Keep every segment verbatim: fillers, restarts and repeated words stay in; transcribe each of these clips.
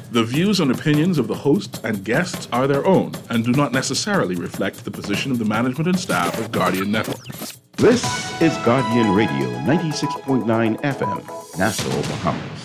The views and opinions of the hosts and guests are their own and do not necessarily reflect the position of the management and staff of Guardian Network. This is Guardian Radio ninety-six point nine F M, Nassau, Bahamas.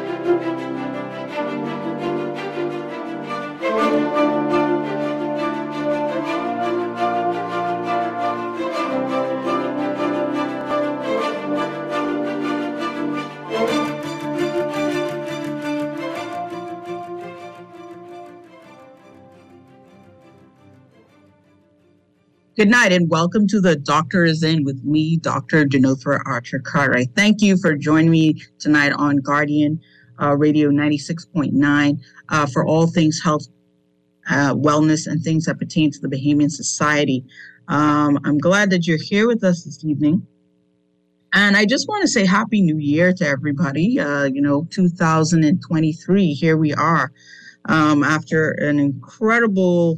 Good night and welcome to the Doctor is In with me, Doctor Denothra Archer Cartwright. Thank you for joining me tonight on Guardian uh, Radio ninety-six point nine uh, for all things health, uh, wellness, and things that pertain to the Bahamian Society. Um, I'm glad that you're here with us this evening. And I just want to say Happy New Year to everybody. Uh, you know, two thousand twenty-three, here we are um, after an incredible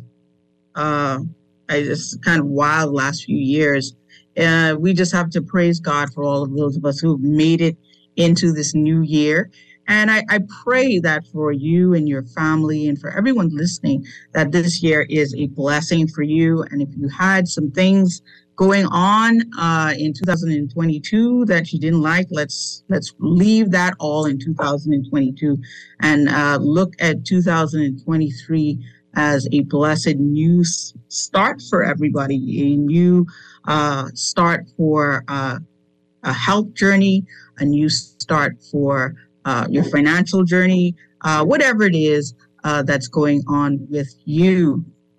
uh I just kind of wild last few years. Uh, we just have to praise God for all of those of us who have made it into this new year. And I, I pray that for you and your family and for everyone listening, that this year is a blessing for you. And if you had some things going on uh, in two thousand twenty-two that you didn't like, let's let's leave that all in two thousand twenty-two and uh, look at two thousand twenty-three as a blessed new start for everybody, a new uh, start for uh, a health journey, a new start for uh, your financial journey, uh, whatever it is uh, that's going on with you.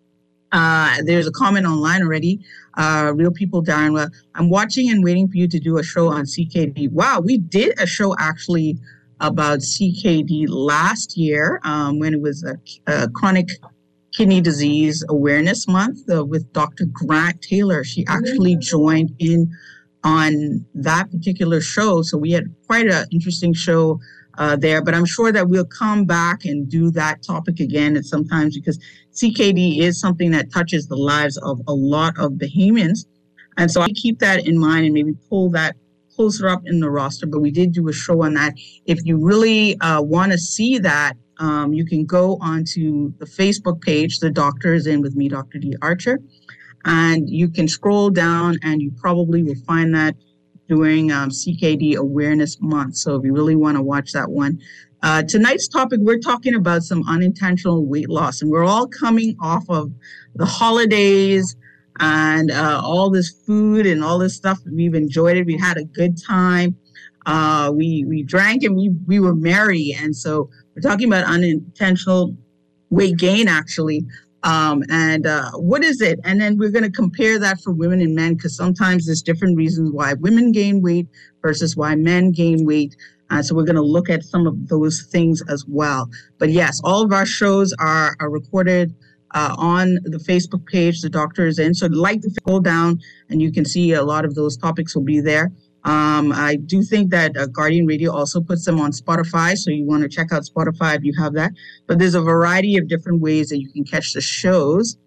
Uh, there's a comment online already. Uh, Real People, Darren, well, I'm watching and waiting for you to do a show on C K D. Wow, we did a show actually about C K D last year um, when it was a, a chronic Kidney Disease Awareness Month uh, with Doctor Grant Taylor. She actually joined in on that particular show. So we had quite an interesting show uh, there, but I'm sure that we'll come back and do that topic again at sometimes because C K D is something that touches the lives of a lot of Bahamians. And so I keep that in mind and maybe pull that closer up in the roster, but we did do a show on that. If you really uh, want to see that, Um, you can go onto the Facebook page, The Doctor is In with me, Doctor D. Archer, and you can scroll down and you probably will find that during um, C K D Awareness Month. So if you really want to watch that one. Uh, tonight's topic, we're talking about some unintentional weight loss, and we're all coming off of the holidays and uh, all this food and all this stuff. We've enjoyed it. We had a good time. Uh, we we drank and we we were merry, and so we're talking about unintentional weight gain, actually. Um, and uh, what is it? And then we're going to compare that for women and men, because sometimes there's different reasons why women gain weight versus why men gain weight. Uh, so we're going to look at some of those things as well. But yes, all of our shows are, are recorded uh, on the Facebook page, The Doctor is In. So like to scroll down and you can see a lot of those topics will be there. Um, I do think that uh, Guardian Radio also puts them on Spotify, so you want to check out Spotify if you have that. But there's a variety of different ways that you can catch the shows.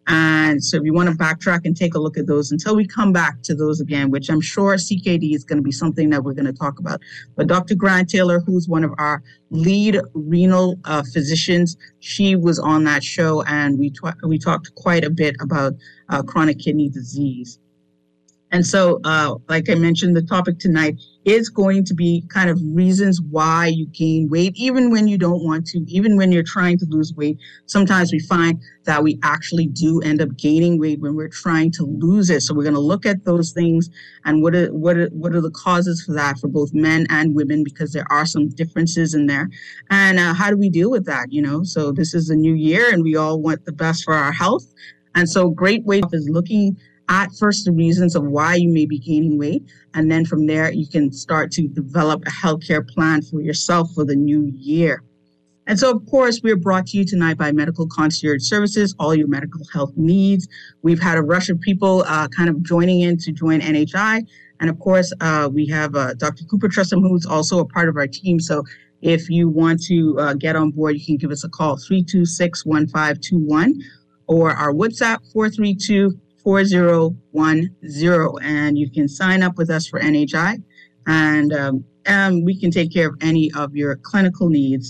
And so if you want to backtrack and take a look at those until we come back to those again, which I'm sure C K D is going to be something that we're going to talk about. But Doctor Grant Taylor, who's one of our lead renal uh, physicians, she was on that show, and we, tw- we talked quite a bit about uh, chronic kidney disease. And so, uh, like I mentioned, the topic tonight is going to be kind of reasons why you gain weight, even when you don't want to, even when you're trying to lose weight. Sometimes we find that we actually do end up gaining weight when we're trying to lose it. So we're going to look at those things and what are, what are, what are the causes for that for both men and women, because there are some differences in there. And uh, how do we deal with that? You know, so this is a new year and we all want the best for our health. And so Great Weight is looking at first the reasons of why you may be gaining weight. And then from there, you can start to develop a healthcare plan for yourself for the new year. And so, of course, we're brought to you tonight by Medical Concierge Services, all your medical health needs. We've had a rush of people uh, kind of joining in to join N H I. And of course, uh, we have uh, Doctor Cooper Tressum, who's also a part of our team. So if you want to uh, get on board, you can give us a call, three two six, one five two one, or our WhatsApp, four three two, four zero one zero, and you can sign up with us for N H I, and um, um, we can take care of any of your clinical needs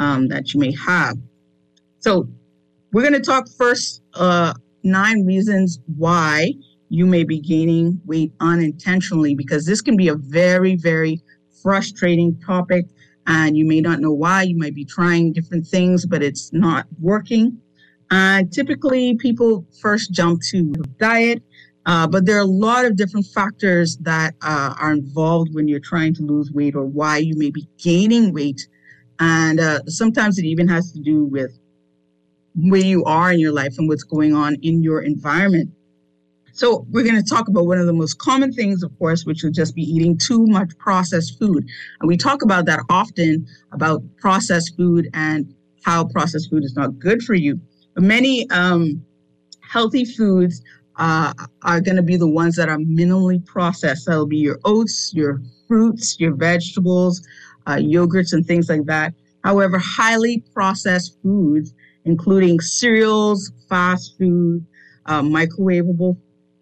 um, that you may have. So we're going to talk first uh, nine reasons why you may be gaining weight unintentionally, because this can be a very, very frustrating topic, and you may not know why. You might be trying different things, but it's not working. Uh, typically, people first jump to diet, uh, but there are a lot of different factors that uh, are involved when you're trying to lose weight or why you may be gaining weight. And uh, sometimes it even has to do with where you are in your life and what's going on in your environment. So we're going to talk about one of the most common things, of course, which would just be eating too much processed food. And we talk about that often, about processed food and how processed food is not good for you. But many um, healthy foods uh, are going to be the ones that are minimally processed. That'll be your oats, your fruits, your vegetables, uh, yogurts, and things like that. However, highly processed foods, including cereals, fast food, uh, microwavable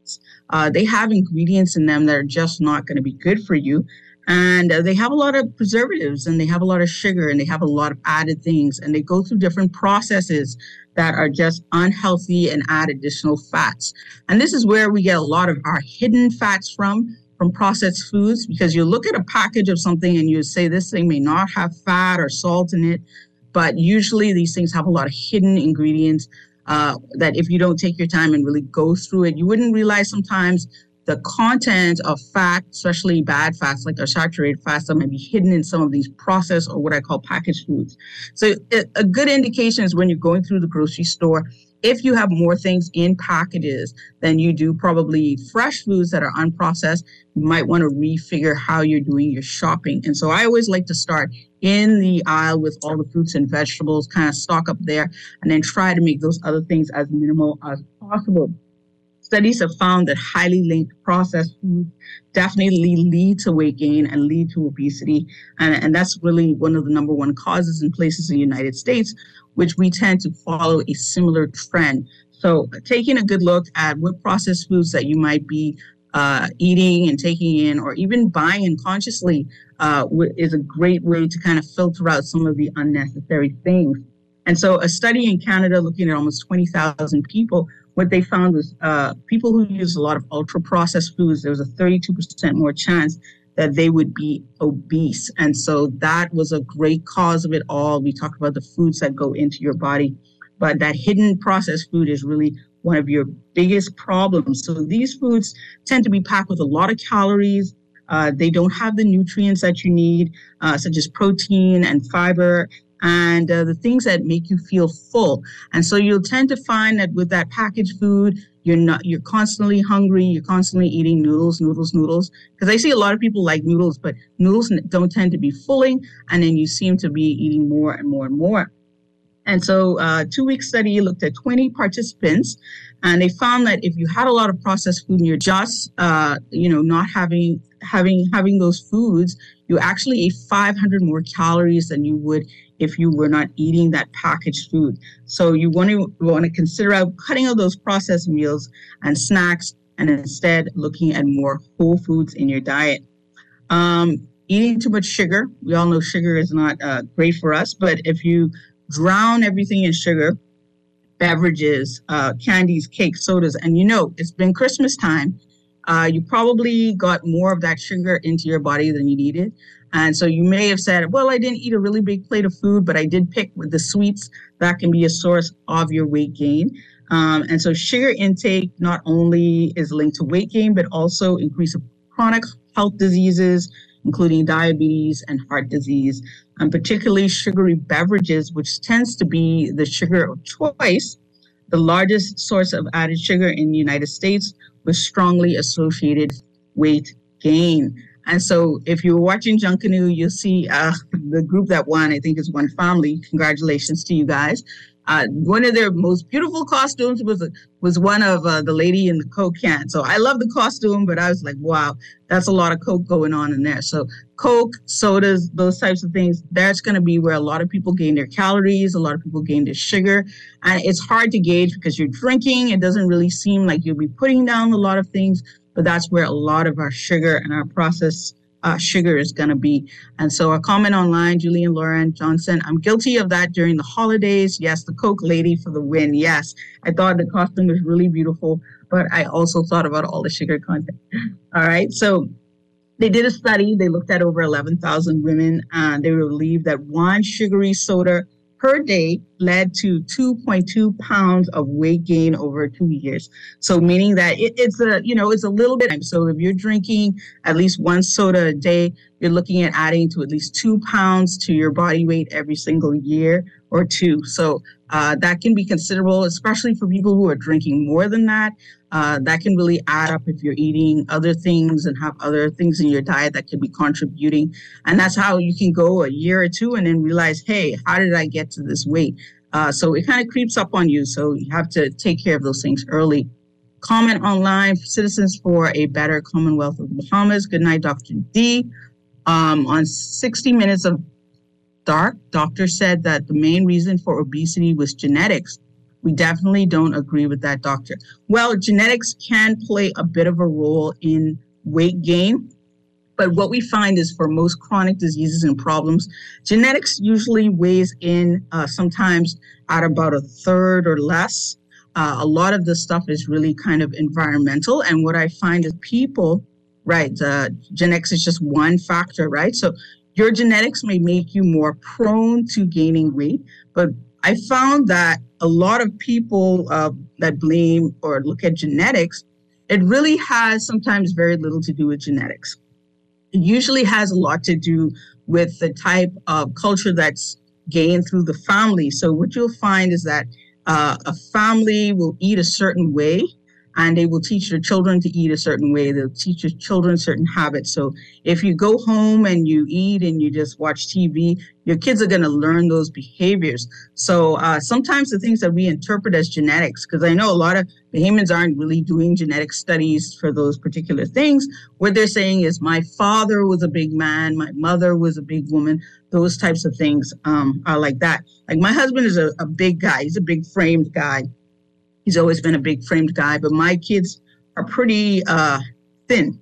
Uh, they have ingredients in them that are just not going to be good for you. And uh, they have a lot of preservatives, and they have a lot of sugar, and they have a lot of added things. And they go through different processes that are just unhealthy and add additional fats. And this is where we get a lot of our hidden fats from, from processed foods, because you look at a package of something and you say this thing may not have fat or salt in it. But usually these things have a lot of hidden ingredients Uh, that if you don't take your time and really go through it, you wouldn't realize sometimes the content of fat, especially bad fats like our saturated fats, that might be hidden in some of these processed or what I call packaged foods. So it, a good indication is when you're going through the grocery store, if you have more things in packages than you do probably fresh foods that are unprocessed, you might want to refigure how you're doing your shopping. And so I always like to start in the aisle with all the fruits and vegetables, kind of stock up there, and then try to make those other things as minimal as possible. Studies have found that highly linked processed foods definitely lead to weight gain and lead to obesity. And, and that's really one of the number one causes in places in the United States, which we tend to follow a similar trend. So taking a good look at what processed foods that you might be uh, eating and taking in, or even buying unconsciously, uh, is a great way to kind of filter out some of the unnecessary things. And so a study in Canada looking at almost twenty thousand people, what they found was uh, people who use a lot of ultra-processed foods, there was a thirty-two percent more chance that they would be obese. And so that was a great cause of it all. We talked about the foods that go into your body, but that hidden processed food is really one of your biggest problems. So these foods tend to be packed with a lot of calories. Uh, they don't have the nutrients that you need, uh, such as protein and fiber, and uh, the things that make you feel full. And so you'll tend to find that with that packaged food, you're not, you're constantly hungry, you're constantly eating noodles, noodles, noodles. Because I see a lot of people like noodles, but noodles don't tend to be filling, and then you seem to be eating more and more and more. And so a uh, two-week study looked at twenty participants, and they found that if you had a lot of processed food and you're just, uh, you know, not having having having those foods, you actually ate five hundred more calories than you would if you were not eating that packaged food. So you want to want to consider out cutting out those processed meals and snacks, and instead looking at more whole foods in your diet. Um, eating too much sugar, we all know sugar is not uh, great for us, but if you drown everything in sugar, beverages, uh, candies, cakes, sodas, and you know, it's been Christmas time, uh, you probably got more of that sugar into your body than you needed. And so you may have said, well, I didn't eat a really big plate of food, but I did pick with the sweets. That can be a source of your weight gain. Um, and so sugar intake not only is linked to weight gain, but also increase of chronic health diseases, including diabetes and heart disease, and particularly sugary beverages, which tends to be the sugar of choice. The largest source of added sugar in the United States was strongly associated with weight gain. And so if you're watching Junkanoo, you'll see uh, the group that won, I think is One Family. Congratulations to you guys. Uh, one of their most beautiful costumes was was one of uh, the lady in the Coke can. So I love the costume, but I was like, wow, that's a lot of Coke going on in there. So Coke, sodas, those types of things, that's going to be where a lot of people gain their calories, a lot of people gain their sugar. And it's hard to gauge because you're drinking. It doesn't really seem like you'll be putting down a lot of things, but that's where a lot of our sugar and our processed uh, sugar is going to be. And so a comment online, Julian Lauren Johnson, I'm guilty of that during the holidays. Yes, the Coke lady for the win. Yes, I thought the costume was really beautiful, but I also thought about all the sugar content. All right, so they did a study. They looked at over eleven thousand women, and they believed that one sugary soda per day led to two point two pounds of weight gain over two years. So meaning that it, it's a, you know, it's a little bit. So if you're drinking at least one soda a day, you're looking at adding to at least two pounds to your body weight every single year or two. So uh, that can be considerable, especially for people who are drinking more than that. Uh, that can really add up if you're eating other things and have other things in your diet that could be contributing. And that's how you can go a year or two and then realize, hey, how did I get to this weight? Uh, so it kind of creeps up on you. So you have to take care of those things early. Comment online, Citizens for a Better Commonwealth of Bahamas. Good night, Doctor D. Um, on sixty minutes of Dark, doctor said that the main reason for obesity was genetics. We definitely don't agree with that, doctor. Well, genetics can play a bit of a role in weight gain, but what we find is for most chronic diseases and problems, genetics usually weighs in uh, sometimes at about a third or less. Uh, a lot of this stuff is really kind of environmental, and what I find is people, right, uh, genetics is just one factor, right? So your genetics may make you more prone to gaining weight, but I found that a lot of people uh, that blame or look at genetics, it really has sometimes very little to do with genetics. It usually has a lot to do with the type of culture that's gained through the family. So what you'll find is that uh, a family will eat a certain way, and they will teach their children to eat a certain way. They'll teach your children certain habits. So if you go home and you eat and you just watch T V, your kids are going to learn those behaviors. So uh, sometimes the things that we interpret as genetics, because I know a lot of Bahamians aren't really doing genetic studies for those particular things. What they're saying is my father was a big man, my mother was a big woman. Those types of things um, are like that. Like my husband is a, a big guy. He's a big framed guy. He's always been a big framed guy, but my kids are pretty uh, thin.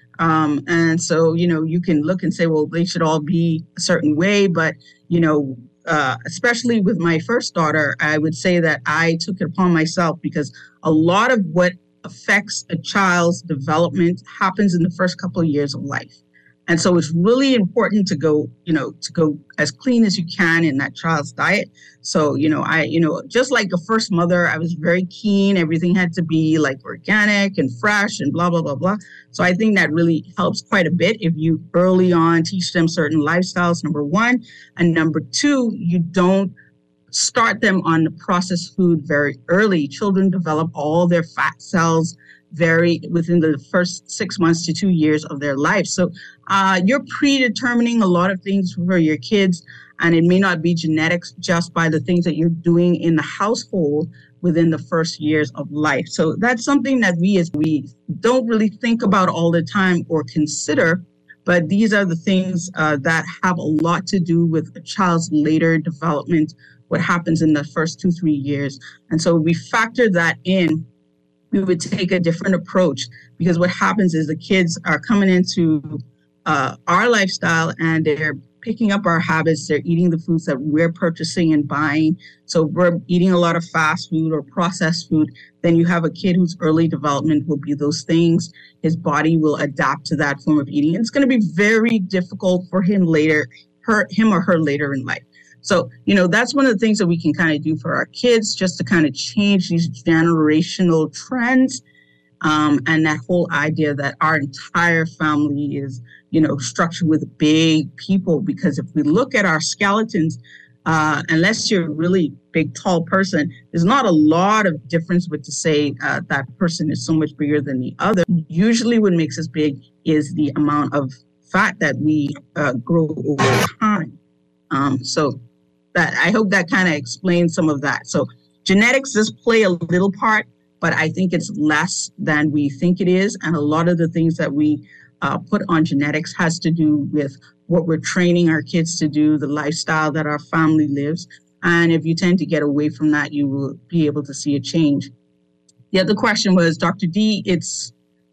Um, and so, you know, you can look and say, well, they should all be a certain way. But, you know, uh, especially with my first daughter, I would say that I took it upon myself because a lot of what affects a child's development happens in the first couple of years of life. And so it's really important to go, you know, to go as clean as you can in that child's diet. So, you know, I, you know, just like a first mother, I was very keen. Everything had to be like organic and fresh and blah, blah, blah, blah. So I think that really helps quite a bit if you early on teach them certain lifestyles, number one. And number two, you don't start them on the processed food very early. Children develop all their fat cells very within the first six months to two years of their life. So uh, you're predetermining a lot of things for your kids, and it may not be genetics just by the things that you're doing in the household within the first years of life. So that's something that we as we don't really think about all the time or consider, but these are the things uh, that have a lot to do with a child's later development, what happens in the first two, three years. And so we factor that in. We would take a different approach because what happens is the kids are coming into uh, our lifestyle and they're picking up our habits. They're eating the foods that we're purchasing and buying. So we're eating a lot of fast food or processed food. Then you have a kid whose early development will be those things. His body will adapt to that form of eating. And it's going to be very difficult for him later, her, him or her later in life. So, you know, that's one of the things that we can kind of do for our kids, just to kind of change these generational trends. Um, and that whole idea that our entire family is, you know, structured with big people. Because if we look at our skeletons, uh, unless you're a really big, tall person, there's not a lot of difference with to say uh, that person is so much bigger than the other. Usually what makes us big is the amount of fat that we uh, grow over time. Um, so that I hope that kind of explains some of that. So genetics does play a little part, but I think it's less than we think it is. And a lot of the things that we uh, put on genetics has to do with what we're training our kids to do, the lifestyle that our family lives. And if you tend to get away from that, you will be able to see a change. The other question was, Doctor D, it's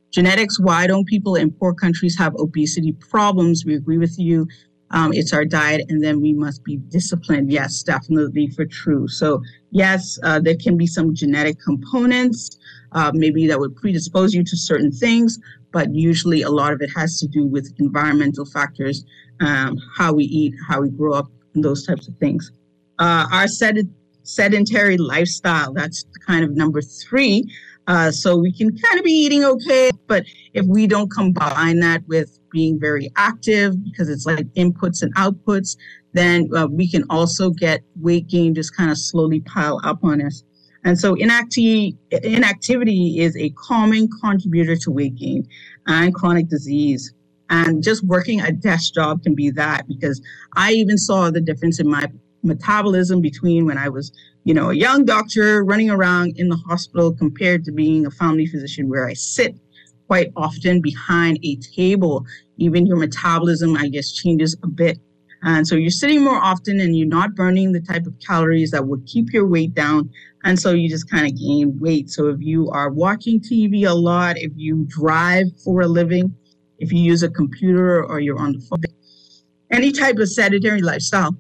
genetics, why don't people in poor countries have obesity problems? We agree with you. Um, it's our diet, and then we must be disciplined. Yes, definitely for true. So yes, uh, there can be some genetic components, uh, maybe that would predispose you to certain things, but usually a lot of it has to do with environmental factors, um, how we eat, how we grow up, and those types of things. Uh, our sed- sedentary lifestyle, that's kind of number three. Uh, so we can kind of be eating okay, but if we don't combine that with being very active, because it's like inputs and outputs, then uh, we can also get weight gain just kind of slowly pile up on us. And so inacti- inactivity is a common contributor to weight gain and chronic disease. And just working a desk job can be that, because I even saw the difference in my metabolism between when I was, you know, a young doctor running around in the hospital compared to being a family physician where I sit quite often behind a table. Even your metabolism, I guess, changes a bit. And so you're sitting more often and you're not burning the type of calories that would keep your weight down. And so you just kind of gain weight. So if you are watching T V a lot, if you drive for a living, if you use a computer or you're on the phone, any type of sedentary lifestyle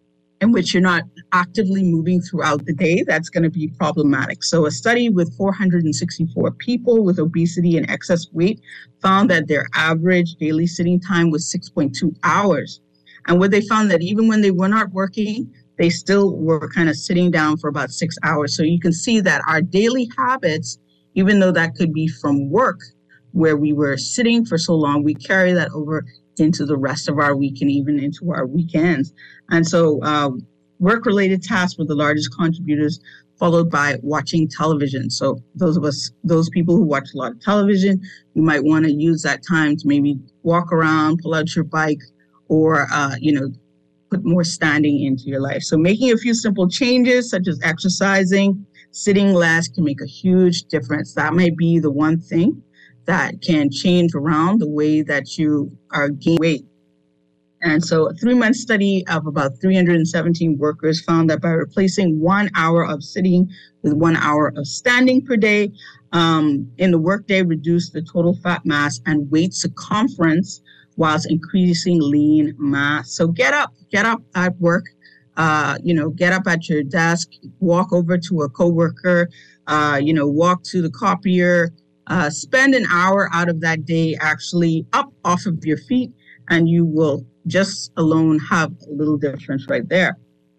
in which you're not actively moving throughout the day, that's going to be problematic. So a study with four hundred sixty-four people with obesity and excess weight found that their average daily sitting time was six point two hours. And what they found that even when they were not working, they still were kind of sitting down for about six hours. So you can see that our daily habits, even though that could be from work, where we were sitting for so long, we carry that over into the rest of our week and even into our weekends. And so uh, work-related tasks were the largest contributors, followed by watching television. So those of us, those people who watch a lot of television, you might want to use that time to maybe walk around, pull out your bike, or, uh, you know, put more standing into your life. So making a few simple changes, such as exercising, sitting less, can make a huge difference. That might be the one thing that can change around the way that you are gaining weight. And so a three-month study of about three hundred seventeen workers found that by replacing one hour of sitting with one hour of standing per day um, in the workday, reduced the total fat mass and weight circumference whilst increasing lean mass. So get up, get up at work, uh, you know, get up at your desk, walk over to a coworker, uh, you know, walk to the copier, uh, spend an hour out of that day actually up off of your feet, and you will just alone have a little difference right there.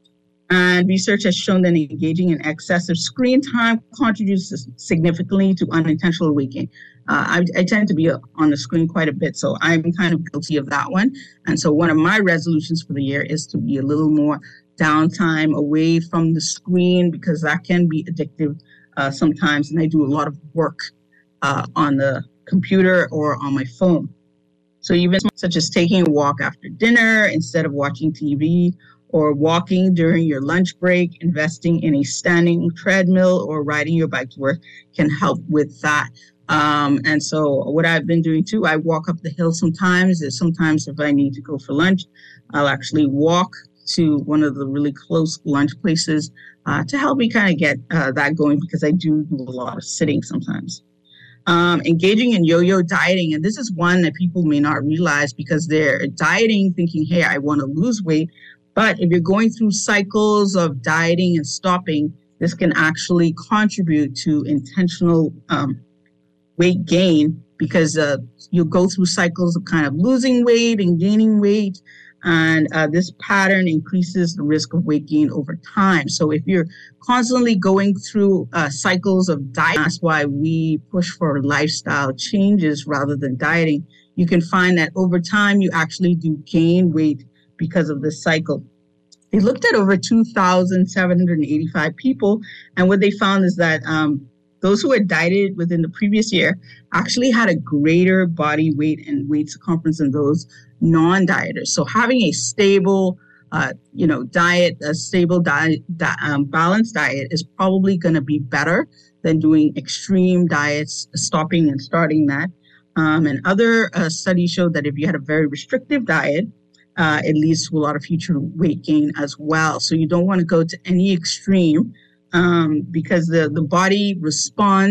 And research has shown that engaging in excessive screen time contributes significantly to unintentional weight gain. Uh, I, I tend to be on the screen quite a bit, so I'm kind of guilty of that one. And so one of my resolutions for the year is to be a little more downtime away from the screen, because that can be addictive uh, sometimes. And I do a lot of work uh, on the computer or on my phone. So even such as taking a walk after dinner instead of watching T V, or walking during your lunch break, investing in a standing treadmill or riding your bike to work can help with that. Um, and so what I've been doing too, I walk up the hill sometimes. Sometimes if I need to go for lunch, I'll actually walk to one of the really close lunch places uh, to help me kind of get uh, that going, because I do do a lot of sitting sometimes. Um, engaging in yo-yo dieting. And this is one that people may not realize, because they're dieting thinking, hey, I want to lose weight. But if you're going through cycles of dieting and stopping, this can actually contribute to intentional um, weight gain, because uh, you'll go through cycles of kind of losing weight and gaining weight. And uh, this pattern increases the risk of weight gain over time. So if you're constantly going through uh, cycles of diet, that's why we push for lifestyle changes rather than dieting. You can find that over time, you actually do gain weight because of this cycle. They looked at over two thousand seven hundred eighty-five people, and what they found is that um, those who had dieted within the previous year actually had a greater body weight and weight circumference than those non-dieters. So having a stable, uh, you know, diet, a stable diet, di- um, balanced diet is probably going to be better than doing extreme diets, stopping and starting that. Um, and other uh, studies showed that if you had a very restrictive diet, Uh, it leads to a lot of future weight gain as well. So you don't want to go to any extreme um, because the, the body responds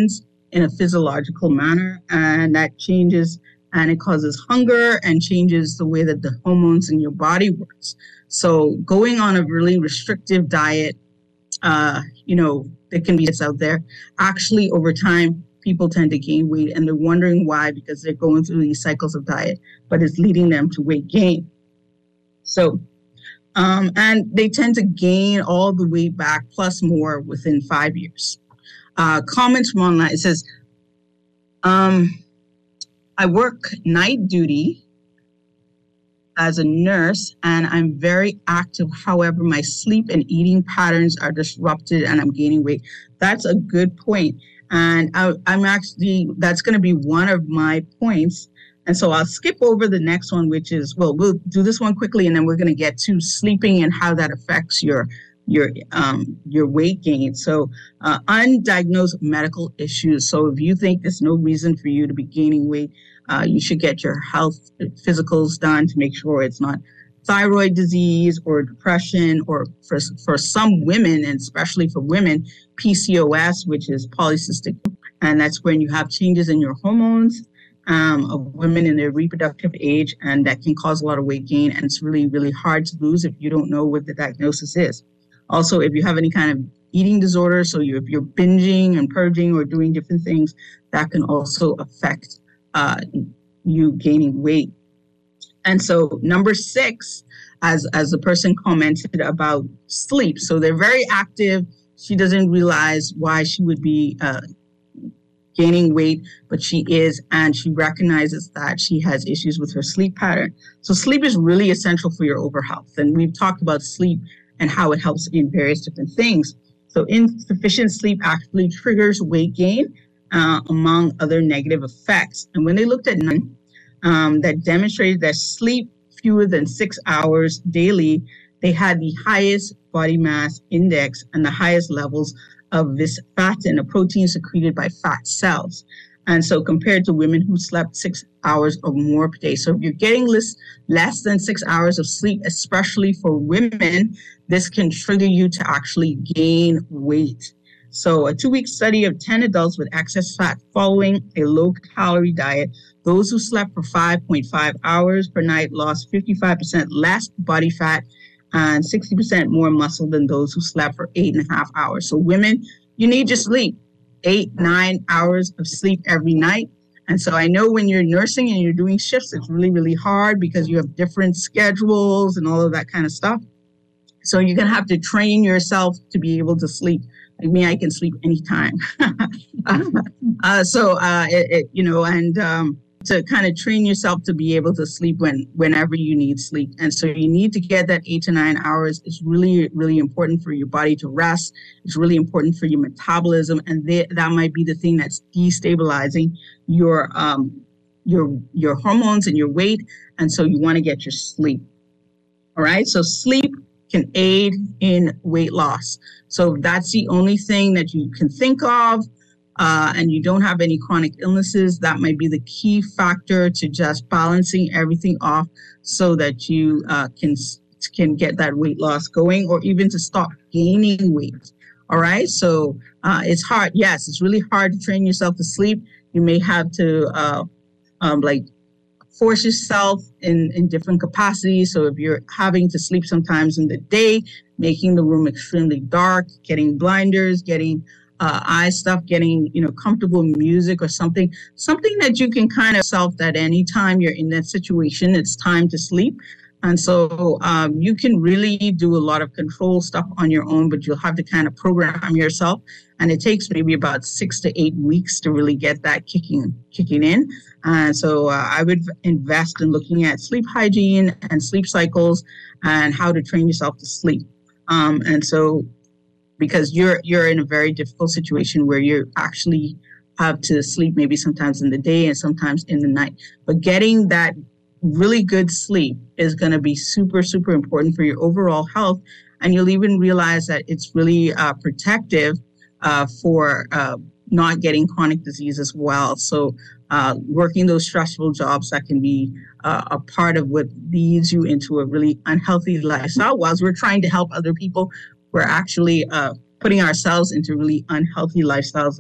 in a physiological manner, and that changes and it causes hunger and changes the way that the hormones in your body works. So going on a really restrictive diet, uh, you know, there can be it's out there. Actually, over time, people tend to gain weight, and they're wondering why, because they're going through these cycles of diet, but it's leading them to weight gain. So, um, and they tend to gain all the weight back plus more within five years. Uh, comments from online, it says, um, I work night duty as a nurse and I'm very active. However, my sleep and eating patterns are disrupted and I'm gaining weight. That's a good point. And I, I'm actually, that's going to be one of my points. And so I'll skip over the next one, which is, well, we'll do this one quickly and then we're going to get to sleeping and how that affects your your um, your weight gain. So uh, undiagnosed medical issues. So if you think there's no reason for you to be gaining weight, uh, you should get your health physicals done to make sure it's not thyroid disease or depression, or for, for some women, and especially for women, P C O S, which is polycystic. And that's when you have changes in your hormones um, of women in their reproductive age, and that can cause a lot of weight gain. And it's really, really hard to lose if you don't know what the diagnosis is. Also, if you have any kind of eating disorder, so you, if you're binging and purging or doing different things, that can also affect uh, you gaining weight. And so number six, as, as the person commented about sleep. So they're very active. She doesn't realize why she would be uh, gaining weight, but she is, and she recognizes that she has issues with her sleep pattern. So sleep is really essential for your overall health. And we've talked about sleep and how it helps in various different things. So insufficient sleep actually triggers weight gain, uh, among other negative effects. And when they looked at none um, that demonstrated that sleep fewer than six hours daily, they had the highest body mass index and the highest levels of visfatin, a protein secreted by fat cells. And so compared to women who slept six hours or more per day. So if you're getting less, less than six hours of sleep, especially for women, this can trigger you to actually gain weight. So a two-week study of ten adults with excess fat following a low-calorie diet, those who slept for five point five hours per night lost fifty-five percent less body fat and sixty percent more muscle than those who slept for eight and a half hours. So women, you need to sleep eight, nine hours of sleep every night. And so I know when you're nursing and you're doing shifts, it's really, really hard because you have different schedules and all of that kind of stuff. So you're going to have to train yourself to be able to sleep. Like me, I can sleep anytime. uh, so, uh, it, it, you know, and um, to kind of train yourself to be able to sleep when whenever you need sleep. And so you need to get that eight to nine hours. It's really, really important for your body to rest. It's really important for your metabolism. And they, that might be the thing that's destabilizing your um, your your hormones and your weight. And so you want to get your sleep. All right. So sleep can aid in weight loss. So if that's the only thing that you can think of, uh, and you don't have any chronic illnesses, that might be the key factor to just balancing everything off so that you uh, can can get that weight loss going, or even to stop gaining weight. All right. So uh, it's hard. Yes, it's really hard to train yourself to sleep. You may have to uh, um, like force yourself in, in different capacities. So if you're having to sleep sometimes in the day, making the room extremely dark, getting blinders, getting uh, eye stuff, getting, you know, comfortable music or something, something that you can kind of self that anytime you're in that situation, it's time to sleep. And so um, you can really do a lot of control stuff on your own, but you'll have to kind of program yourself. And it takes maybe about six to eight weeks to really get that kicking kicking in. And so uh, I would invest in looking at sleep hygiene and sleep cycles and how to train yourself to sleep. Um, and so because you're you're in a very difficult situation where you actually have to sleep maybe sometimes in the day and sometimes in the night. But getting that really good sleep is going to be super, super important for your overall health. And you'll even realize that it's really uh, protective uh, for uh, not getting chronic disease as well. So uh, working those stressful jobs, that can be uh, a part of what leads you into a really unhealthy lifestyle. Whilst we're trying to help other people, we're actually uh, putting ourselves into really unhealthy lifestyles that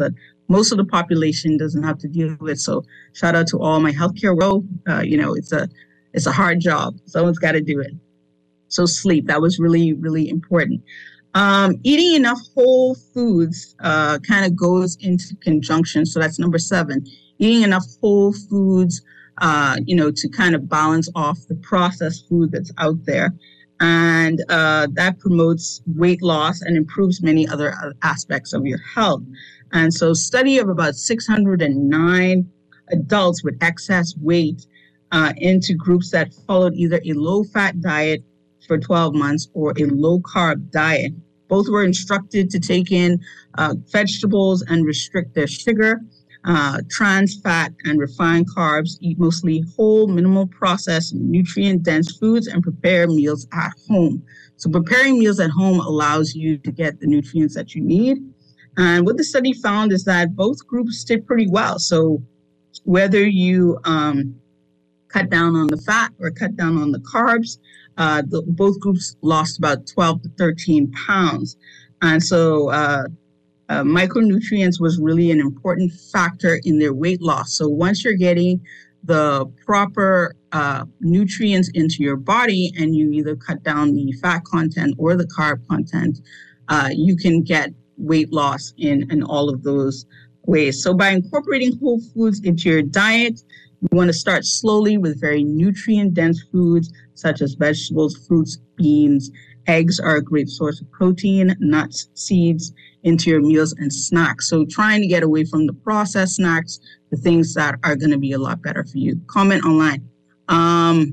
most of the population doesn't have to deal with. So shout out to all my healthcare world. Uh, you know, it's a it's a hard job. Someone's got to do it. So sleep, that was really, really important. Um, eating enough whole foods uh, kind of goes into conjunction. So that's number seven. Eating enough whole foods, uh, you know, to kind of balance off the processed food that's out there. And uh, that promotes weight loss and improves many other aspects of your health. And so study of about six hundred nine adults with excess weight uh, into groups that followed either a low-fat diet for twelve months or a low-carb diet. Both were instructed to take in uh, vegetables and restrict their sugar, uh, trans fat, and refined carbs, eat mostly whole, minimal processed, nutrient-dense foods, and prepare meals at home. So preparing meals at home allows you to get the nutrients that you need. And what the study found is that both groups did pretty well. So whether you um, cut down on the fat or cut down on the carbs, Uh, the, both groups lost about twelve to thirteen pounds. And so uh, uh, micronutrients was really an important factor in their weight loss. So once you're getting the proper uh, nutrients into your body and you either cut down the fat content or the carb content, uh, you can get weight loss in, in all of those ways. So by incorporating whole foods into your diet, you want to start slowly with very nutrient-dense foods such as vegetables, fruits, beans. Eggs are a great source of protein, nuts, seeds into your meals and snacks. So trying to get away from the processed snacks, the things that are going to be a lot better for you. Comment online. Um,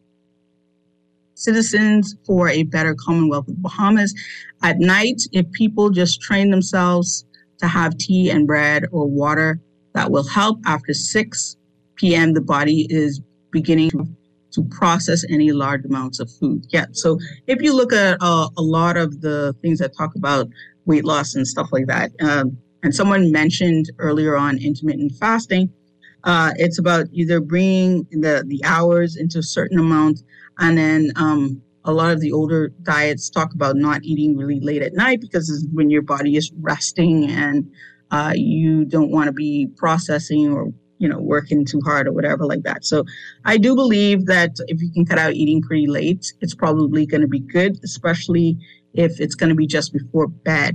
Citizens for a Better Commonwealth of Bahamas. At night, if people just train themselves to have tea and bread or water, that will help. After six p.m., the body is beginning to, to process any large amounts of food. Yeah, so if you look at uh, a lot of the things that talk about weight loss and stuff like that, um, and someone mentioned earlier on intermittent fasting, uh, it's about either bringing the, the hours into a certain amount, and then um, a lot of the older diets talk about not eating really late at night because this is when your body is resting and uh, you don't want to be processing or you know, working too hard or whatever like that. So I do believe that if you can cut out eating pretty late, it's probably going to be good, especially if it's going to be just before bed.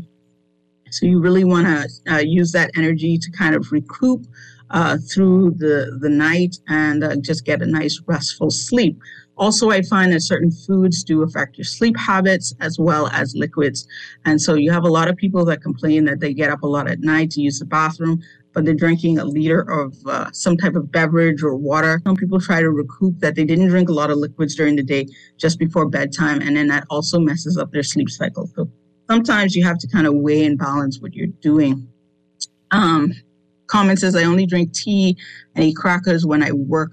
So you really want to uh, use that energy to kind of recoup uh, through the, the night and uh, just get a nice restful sleep. Also, I find that certain foods do affect your sleep habits as well as liquids. And so you have a lot of people that complain that they get up a lot at night to use the bathroom, but they're drinking a liter of uh, some type of beverage or water. Some people try to recoup that they didn't drink a lot of liquids during the day just before bedtime, and then that also messes up their sleep cycle. So sometimes you have to kind of weigh and balance what you're doing. Um, comment says, I only drink tea and eat crackers when I work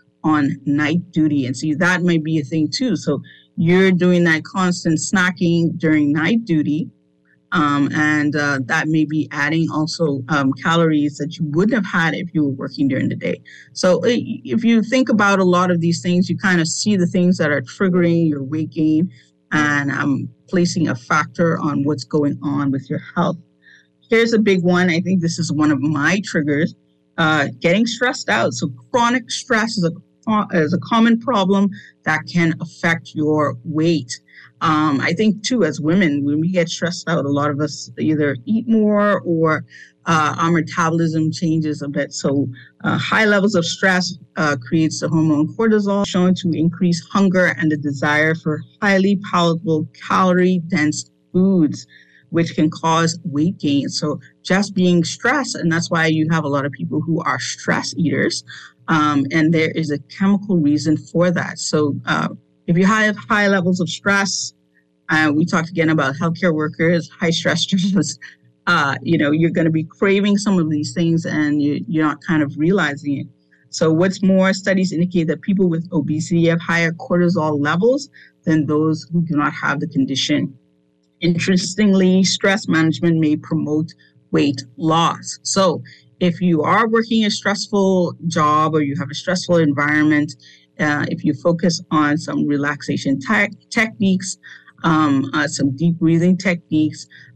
on night duty. And see, that might be a thing too. So you're doing that constant snacking during night duty. Um, and uh, that may be adding also um, calories that you wouldn't have had if you were working during the day. So if you think about a lot of these things, you kind of see the things that are triggering your weight gain and um, placing a factor on what's going on with your health. Here's a big one. I think this is one of my triggers, uh, getting stressed out. So chronic stress is a, is a common problem that can affect your weight. Um, I think, too, as women, when we get stressed out, a lot of us either eat more or uh, our metabolism changes a bit. So uh, high levels of stress uh, creates the hormone cortisol, shown to increase hunger and the desire for highly palatable, calorie-dense foods, which can cause weight gain. So just being stressed, and that's why you have a lot of people who are stress eaters, um, and there is a chemical reason for that. So uh, if you have high levels of stress, uh, we talked again about healthcare workers, high stress jobs, uh, you know, you're going to be craving some of these things and you, you're not kind of realizing it. So what's more, studies indicate that people with obesity have higher cortisol levels than those who do not have the condition. Interestingly, stress management may promote weight loss. So if you are working a stressful job or you have a stressful environment, Uh, if you focus on some relaxation te- techniques, um, uh, some deep breathing techniques,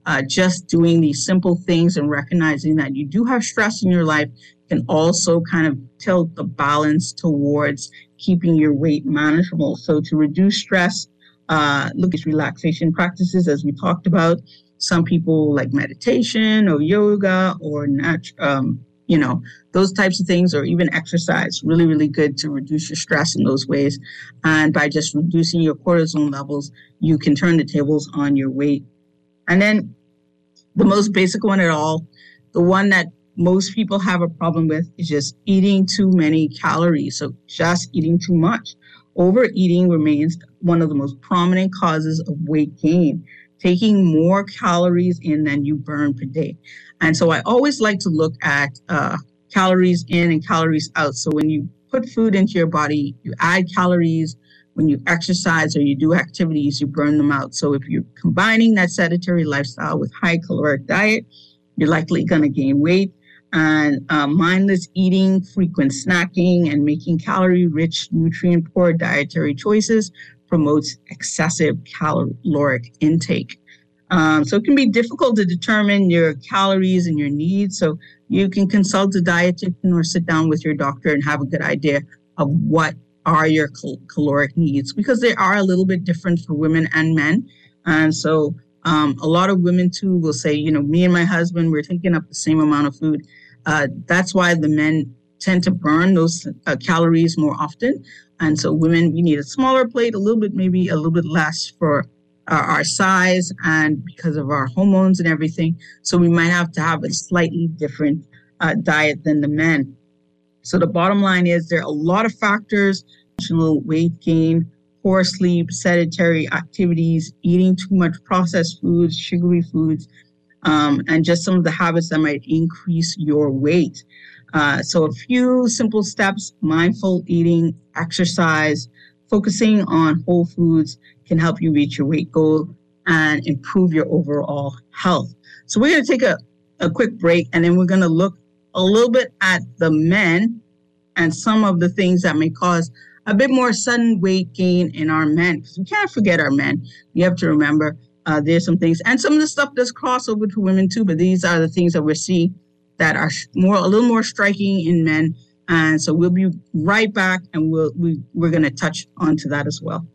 uh, just doing these simple things and recognizing that you do have stress in your life can also kind of tilt the balance towards keeping your weight manageable. So to reduce stress, uh, look at relaxation practices, as we talked about. Some people like meditation or yoga or nat- um, you know, those types of things, or even exercise. Really, really good to reduce your stress in those ways. And by just reducing your cortisol levels, you can turn the tables on your weight. And then the most basic one at all, the one that most people have a problem with, is just eating too many calories. So just eating too much. Overeating remains one of the most prominent causes of weight gain, taking more calories in than you burn per day. And so I always like to look at uh, calories in and calories out. So when you put food into your body, you add calories. When you exercise or you do activities, you burn them out. So if you're combining that sedentary lifestyle with high caloric diet, you're likely going to gain weight. And uh, mindless eating, frequent snacking, and making calorie-rich, nutrient-poor dietary choices promotes excessive caloric intake. Um, so it can be difficult to determine your calories and your needs. So you can consult a dietitian or sit down with your doctor and have a good idea of what are your cal- caloric needs, because they are a little bit different for women and men. And so um, a lot of women too will say, you know, me and my husband, we're taking up the same amount of food. Uh, that's why the men tend to burn those uh, calories more often. And so women, we need a smaller plate, a little bit, maybe a little bit less for uh, our size and because of our hormones and everything. So we might have to have a slightly different uh, diet than the men. So the bottom line is there are a lot of factors: weight gain, poor sleep, sedentary activities, eating too much processed foods, sugary foods, um, and just some of the habits that might increase your weight. Uh, so a few simple steps: mindful eating, exercise, focusing on whole foods can help you reach your weight goal and improve your overall health. So we're going to take a, a quick break, and then we're going to look a little bit at the men and some of the things that may cause a bit more sudden weight gain in our men. Because we can't forget our men. You have to remember uh, there's some things, and some of the stuff does cross over to women too, but these are the things that we're seeing that are more a little more striking in men. And so we'll be right back, and we'll, we, we're going to touch onto that as well.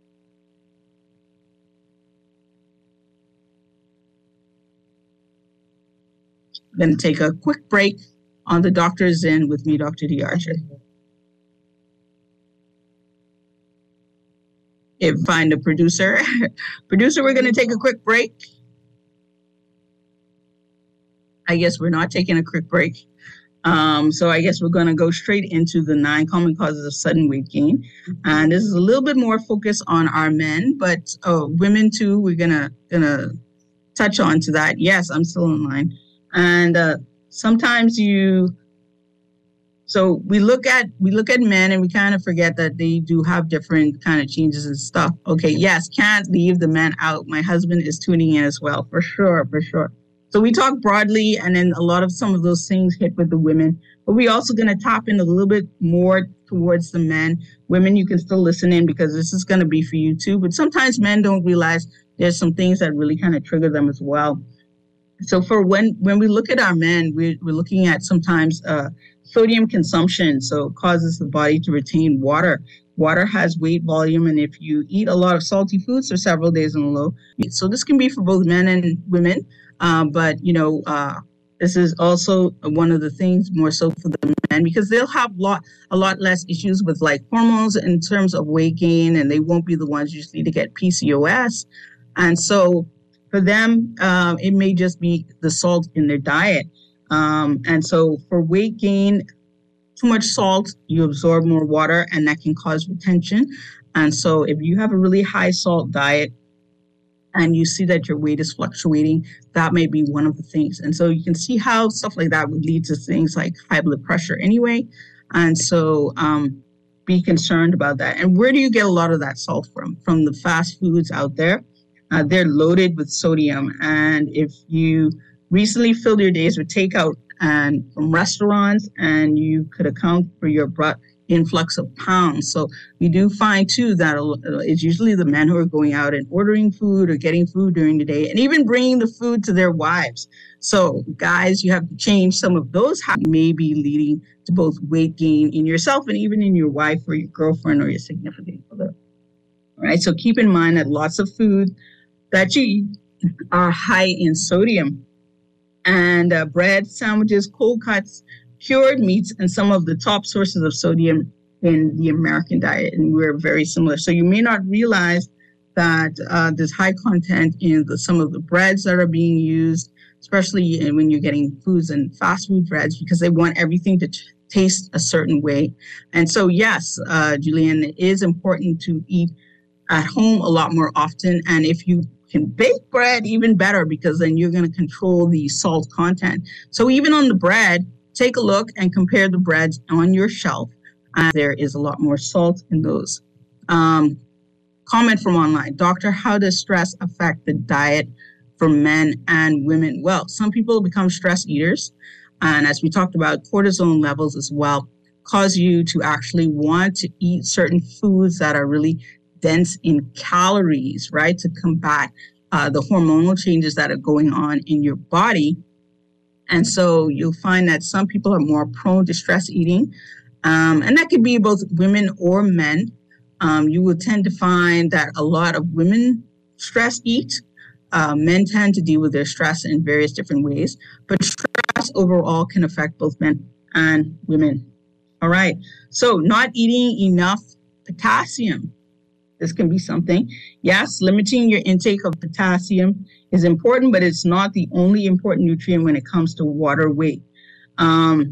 Going to take a quick break on The Doctor Is In with me, Doctor D. Archer. If find a producer. Producer, we're going to take a quick break. I guess we're not taking a quick break. Um, so I guess we're going to go straight into the nine common causes of sudden weight gain. And this is a little bit more focused on our men, but oh, women too, we're going to gonna touch on to that. Yes, I'm still in line. And uh, sometimes you, so we look at we look at men and we kind of forget that they do have different kind of changes and stuff. Okay, yes, can't leave the men out. My husband is tuning in as well, for sure, for sure. So we talk broadly, and then a lot of some of those things hit with the women. But we're also going to tap in a little bit more towards the men. Women, you can still listen in because this is going to be for you too. But sometimes men don't realize there's some things that really kind of trigger them as well. So for when, when we look at our men, we're, we're looking at sometimes uh, sodium consumption. So it causes the body to retain water. Water has weight volume, and if you eat a lot of salty foods for several days in a row, so this can be for both men and women. Uh, but, you know, uh, this is also one of the things more so for the men, because they'll have lot, a lot less issues with like hormones in terms of weight gain, and they won't be the ones usually to get P C O S. And so for them, uh, it may just be the salt in their diet. Um, and so for weight gain, too much salt, you absorb more water, and that can cause retention. And so if you have a really high salt diet, and you see that your weight is fluctuating, that may be one of the things. And so you can see how stuff like that would lead to things like high blood pressure anyway. And so um, be concerned about that. And where do you get a lot of that salt from? From the fast foods out there. Uh, they're loaded with sodium. And if you recently filled your days with takeout and from restaurants, and you could account for your influx of pounds. So we do find too that it's usually the men who are going out and ordering food or getting food during the day and even bringing the food to their wives. So guys, you have to change some of those habits, may be leading to both weight gain in yourself and even in your wife or your girlfriend or your significant other. All right. So keep in mind that lots of food that you eat are high in sodium, and uh, bread, sandwiches, cold cuts, cured meats, and some of the top sources of sodium in the American diet, and we're very similar. So you may not realize that uh, there's high content in the, some of the breads that are being used, especially in, when you're getting foods and fast food breads, because they want everything to t- taste a certain way. And so, yes, uh, Julianne, it is important to eat at home a lot more often. And if you can bake bread, even better, because then you're going to control the salt content. So even on the bread, take a look and compare the breads on your shelf. And there is a lot more salt in those. Um, comment from online. Doctor, how does stress affect the diet for men and women? Well, some people become stress eaters. And as we talked about, cortisol levels as well cause you to actually want to eat certain foods that are really dense in calories, right? To combat uh, the hormonal changes that are going on in your body. And so you'll find that some people are more prone to stress eating. Um, and that could be both women or men. Um, you will tend to find that a lot of women stress eat. Uh, men tend to deal with their stress in various different ways. But stress overall can affect both men and women. All right. So not eating enough potassium. This can be something. Yes, limiting your intake of potassium is important, but it's not the only important nutrient when it comes to water weight. Um,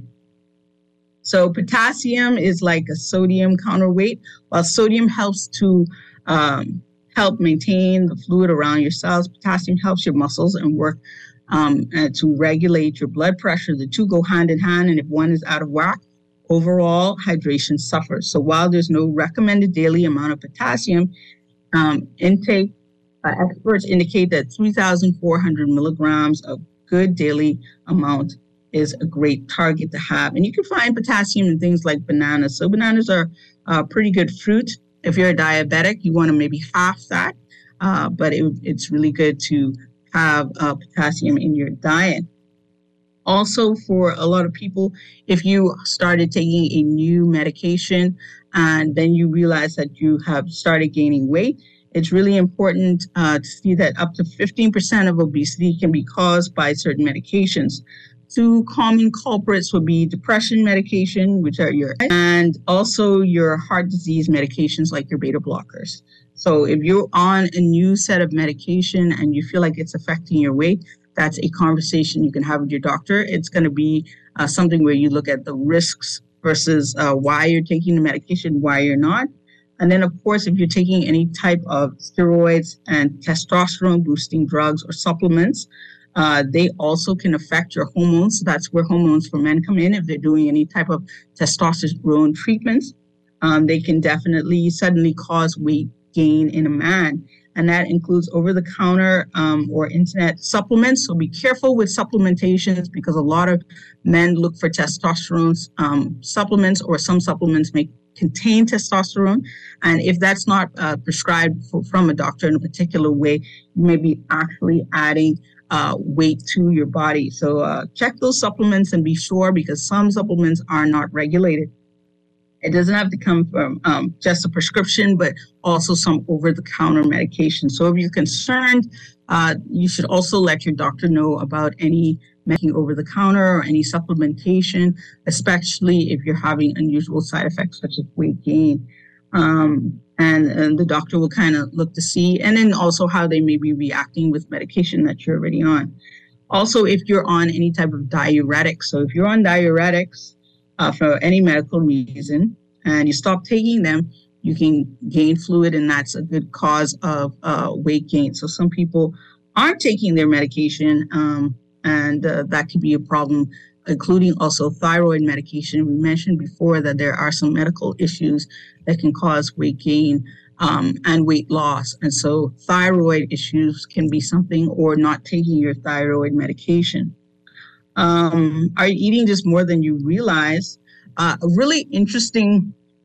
so potassium is like a sodium counterweight, while sodium helps to um, help maintain the fluid around your cells. Potassium helps your muscles and work um, uh, to regulate your blood pressure. The two go hand in hand, and if one is out of whack, overall hydration suffers. So while there's no recommended daily amount of potassium um, intake, uh, experts indicate that three thousand four hundred milligrams of good daily amount is a great target to have. And you can find potassium in things like bananas. So bananas are uh, pretty good fruit. If you're a diabetic, you want to maybe half that, uh, but it, it's really good to have uh, potassium in your diet. Also, for a lot of people, if you started taking a new medication and then you realize that you have started gaining weight, it's really important uh, to see that up to fifteen percent of obesity can be caused by certain medications. Two common culprits would be depression medication, which are your, and also your heart disease medications like your beta blockers. So if you're on a new set of medication and you feel like it's affecting your weight, that's a conversation you can have with your doctor. It's going to be uh, something where you look at the risks versus uh, why you're taking the medication, why you're not. And then, of course, if you're taking any type of steroids and testosterone boosting drugs or supplements, uh, they also can affect your hormones. So that's where hormones for men come in. If they're doing any type of testosterone treatments, um, they can definitely suddenly cause weight gain in a man. And that includes over-the-counter um, or internet supplements. So be careful with supplementations because a lot of men look for testosterone um, supplements, or some supplements may contain testosterone. And if that's not uh, prescribed for, from a doctor in a particular way, you may be actually adding uh, weight to your body. So uh, check those supplements and be sure, because some supplements are not regulated. It doesn't have to come from um, just a prescription, but also some over-the-counter medication. So if you're concerned, uh, you should also let your doctor know about any making over-the-counter or any supplementation, especially if you're having unusual side effects such as weight gain. Um, and, and the doctor will kind of look to see, and then also how they may be reacting with medication that you're already on. Also, if you're on any type of diuretic, so if you're on diuretics, Uh, for any medical reason, and you stop taking them, you can gain fluid, and that's a good cause of uh, weight gain. So some people aren't taking their medication, um, and uh, that could be a problem, including also thyroid medication. We mentioned before that there are some medical issues that can cause weight gain um, and weight loss. And so thyroid issues can be something, or not taking your thyroid medication. Um, are you eating just more than you realize? Uh, a really interesting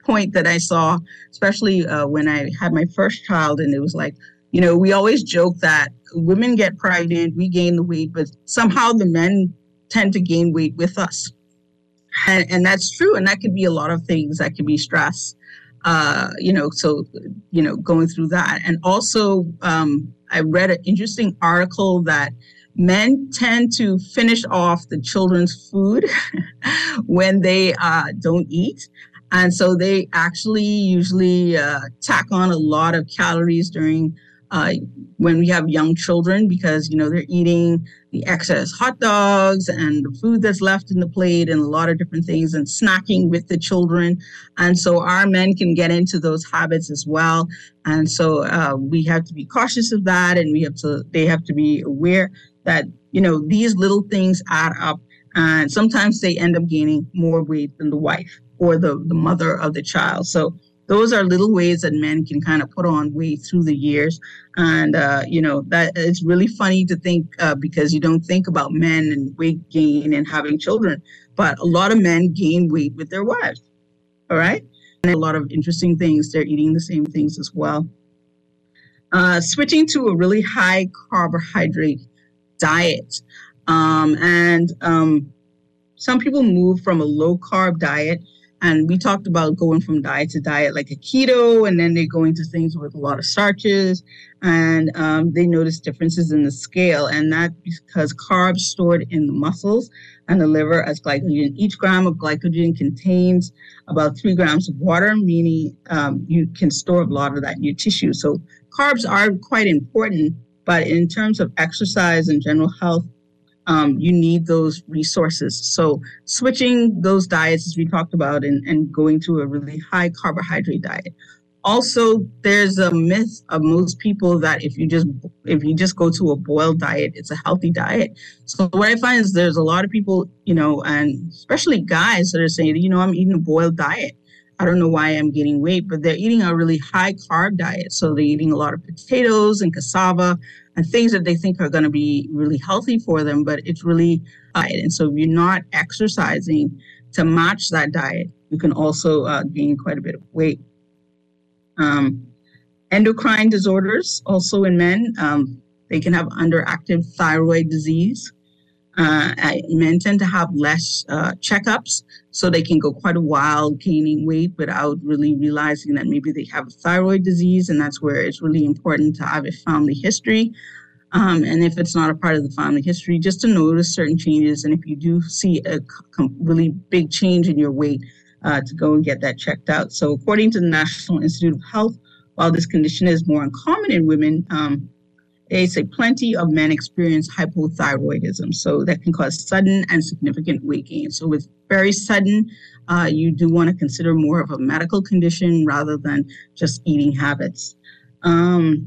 point that I saw, especially uh, when I had my first child, and it was like, you know, we always joke that women get pregnant, we gain the weight, but somehow the men tend to gain weight with us. And, and that's true. And that could be a lot of things. That could be stress, uh, you know, so, you know, going through that. And also, um, I read an interesting article that men tend to finish off the children's food when they uh, don't eat. And so they actually usually uh, tack on a lot of calories during uh, when we have young children, because, you know, they're eating the excess hot dogs and the food that's left in the plate and a lot of different things, and snacking with the children. And so our men can get into those habits as well. And so uh, we have to be cautious of that. And we have to, they have to be aware that, you know, these little things add up, and sometimes they end up gaining more weight than the wife or the, the mother of the child. So those are little ways that men can kind of put on weight through the years. And, uh, you know, that it's really funny to think uh, because you don't think about men and weight gain and having children, but a lot of men gain weight with their wives. All right. And a lot of interesting things. They're eating the same things as well. Uh, switching to a really high carbohydrate diet. Um, and um, some people move from a low carb diet. And we talked about going from diet to diet, like a keto, and then they go into things with a lot of starches, and um, they notice differences in the scale. And that's because carbs stored in the muscles and the liver as glycogen. Each gram of glycogen contains about three grams of water, meaning um, you can store a lot of that in your tissue. So carbs are quite important, but in terms of exercise and general health, Um, you need those resources. So switching those diets, as we talked about, and, and going to a really high carbohydrate diet. Also, there's a myth of most people that if you just if you just go to a boiled diet, it's a healthy diet. So what I find is there's a lot of people, you know, and especially guys that are saying, you know, I'm eating a boiled diet. I don't know why I'm gaining weight, but they're eating a really high carb diet. So they're eating a lot of potatoes and cassava and things that they think are going to be really healthy for them, but it's really diet. And so if you're not exercising to match that diet, you can also uh, gain quite a bit of weight. Um, endocrine disorders, also in men, um, they can have underactive thyroid disease. Uh, men tend to have less uh, checkups, so they can go quite a while gaining weight without really realizing that maybe they have a thyroid disease, and that's where it's really important to have a family history. Um, and if it's not a part of the family history, just to notice certain changes, and if you do see a com- really big change in your weight, uh, to go and get that checked out. So according to the National Institute of Health, while this condition is more uncommon in women, um, they say plenty of men experience hypothyroidism, so that can cause sudden and significant weight gain. So with very sudden, uh, you do want to consider more of a medical condition rather than just eating habits. Um,